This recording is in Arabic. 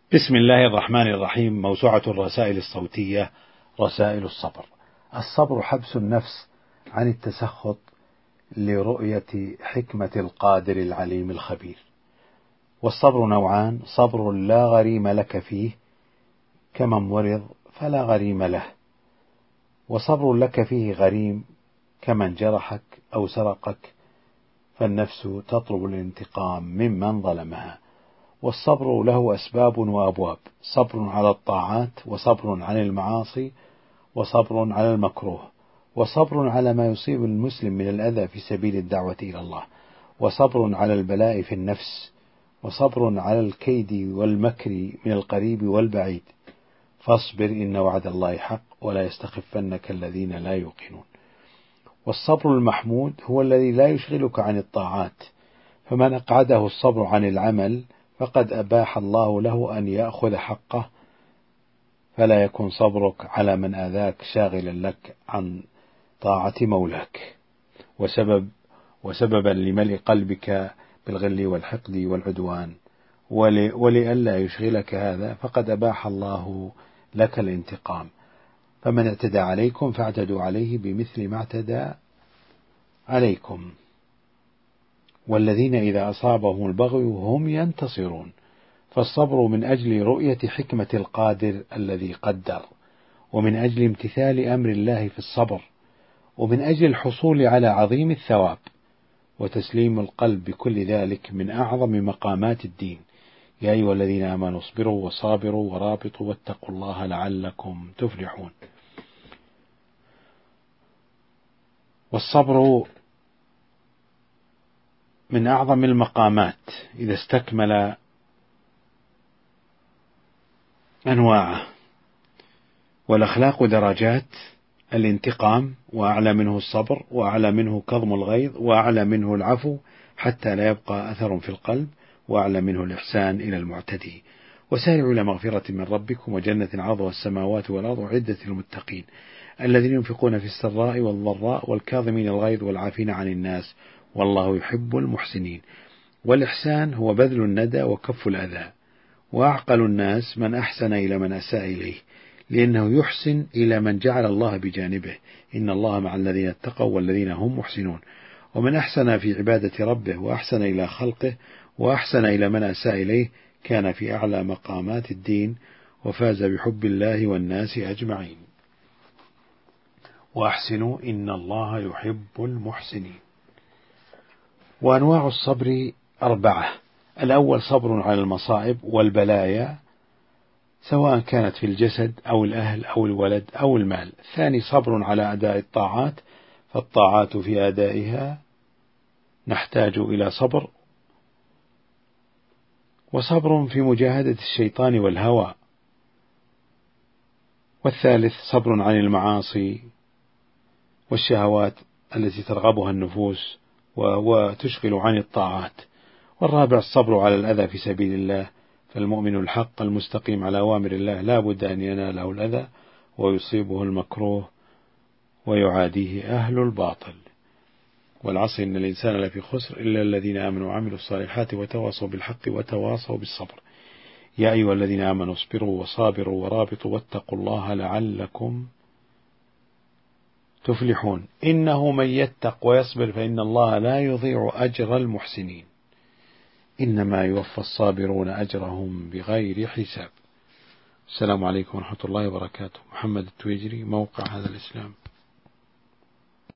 بسم الله الرحمن الرحيم. موسوعة الرسائل الصوتية رسائل الصبر. الصبر حبس النفس عن التسخط لرؤية حكمة القادر العليم الخبير. والصبر نوعان: صبر لا غريم لك فيه كمن مرض فلا غريم له، وصبر لك فيه غريم كمن جرحك أو سرقك فالنفس تطلب الانتقام ممن ظلمها. والصبر له أسباب وأبواب: صبر على الطاعات، وصبر عن المعاصي، وصبر على المكروه، وصبر على ما يصيب المسلم من الأذى في سبيل الدعوة إلى الله، وصبر على البلاء في النفس، وصبر على الكيد والمكر من القريب والبعيد. فاصبر إن وعد الله حق ولا يستخفنك الذين لا يوقنون. والصبر المحمود هو الذي لا يشغلك عن الطاعات، فمن أقعده الصبر عن العمل فقد أباح الله له أن يأخذ حقه، فلا يكن صبرك على من آذاك شاغلا لك عن طاعة مولاك وسببا لملء قلبك بالغل والحقد والعدوان. ولئلا يشغلك هذا فقد أباح الله لك الانتقام، فمن اعتدى عليكم فاعتدوا عليه بمثل ما اعتدى عليكم. والذين إذا أصابهم البغي هم ينتصرون. فالصبر من أجل رؤية حكمة القادر الذي قدر، ومن أجل امتثال أمر الله في الصبر، ومن أجل الحصول على عظيم الثواب، وتسليم القلب بكل ذلك من أعظم مقامات الدين. يا أيها الذين آمنوا اصبروا وصابروا ورابطوا واتقوا الله لعلكم تفلحون. والصبر من أعظم المقامات إذا استكمل أنواعه. والأخلاق درجات: الانتقام، وأعلى منه الصبر، وأعلى منه كظم الغيظ، وأعلى منه العفو حتى لا يبقى أثر في القلب، وأعلى منه الإحسان إلى المعتدي. وسارعوا إلى مغفرة من ربكم وجنة عرضها السماوات والأرض أعدت للمتقين الذين ينفقون في السراء والضراء والكاظمين الغيظ والعافين عن الناس والله يحب المحسنين. والإحسان هو بذل الندى وكف الأذى. وأعقل الناس من أحسن إلى من أساء إليه، لأنه يحسن إلى من جعل الله بجانبه. إن الله مع الذين اتقوا والذين هم محسنون. ومن أحسن في عبادة ربه وأحسن إلى خلقه وأحسن إلى من أساء إليه كان في أعلى مقامات الدين وفاز بحب الله والناس أجمعين. وأحسنوا إن الله يحب المحسنين. وأنواع الصبر 4: الأول صبر على المصائب والبلايا سواء كانت في الجسد أو الأهل أو الولد أو المال. الثاني صبر على أداء الطاعات، فالطاعات في أدائها نحتاج إلى صبر، وصبر في مجاهدة الشيطان والهوى. والثالث صبر عن المعاصي والشهوات التي ترغبها النفوس وتشغل عن الطاعات. والرابع الصبر على الأذى في سبيل الله، فالمؤمن الحق المستقيم على أوامر الله لا بد أن يناله الأذى ويصيبه المكروه ويعاديه أهل الباطل. والعصر إن الإنسان لفي خسر إلا الذين آمنوا وعملوا الصالحات وتواصوا بالحق وتواصوا بالصبر. يا أيها الذين آمنوا اصبروا وصابروا ورابطوا واتقوا الله لعلكم تفلحون. إنه من يتق ويصبر فإن الله لا يضيع أجر المحسنين، إنما يوفى الصابرون أجرهم بغير حساب. السلام عليكم ورحمة الله وبركاته. محمد التويجري، موقع هذا الإسلام.